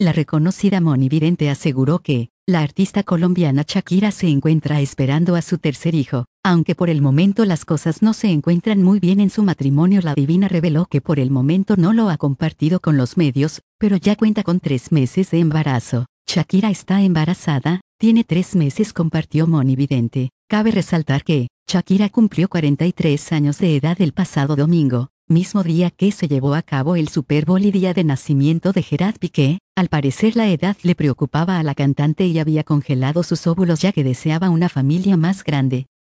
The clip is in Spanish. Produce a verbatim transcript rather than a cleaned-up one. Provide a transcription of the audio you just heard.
La reconocida monividente aseguró que, la artista colombiana Shakira se encuentra esperando a su tercer hijo. Aunque por el momento las cosas no se encuentran muy bien en su matrimonio, la divina reveló que por el momento no lo ha compartido con los medios, pero ya cuenta con tres meses de embarazo. Shakira está embarazada, tiene tres meses, compartió monividente. Cabe resaltar que, Shakira cumplió cuarenta y tres años de edad el pasado domingo, mismo día que se llevó a cabo el Super Bowl y día de nacimiento de Gerard Piqué. Al parecer la edad le preocupaba a la cantante y había congelado sus óvulos ya que deseaba una familia más grande.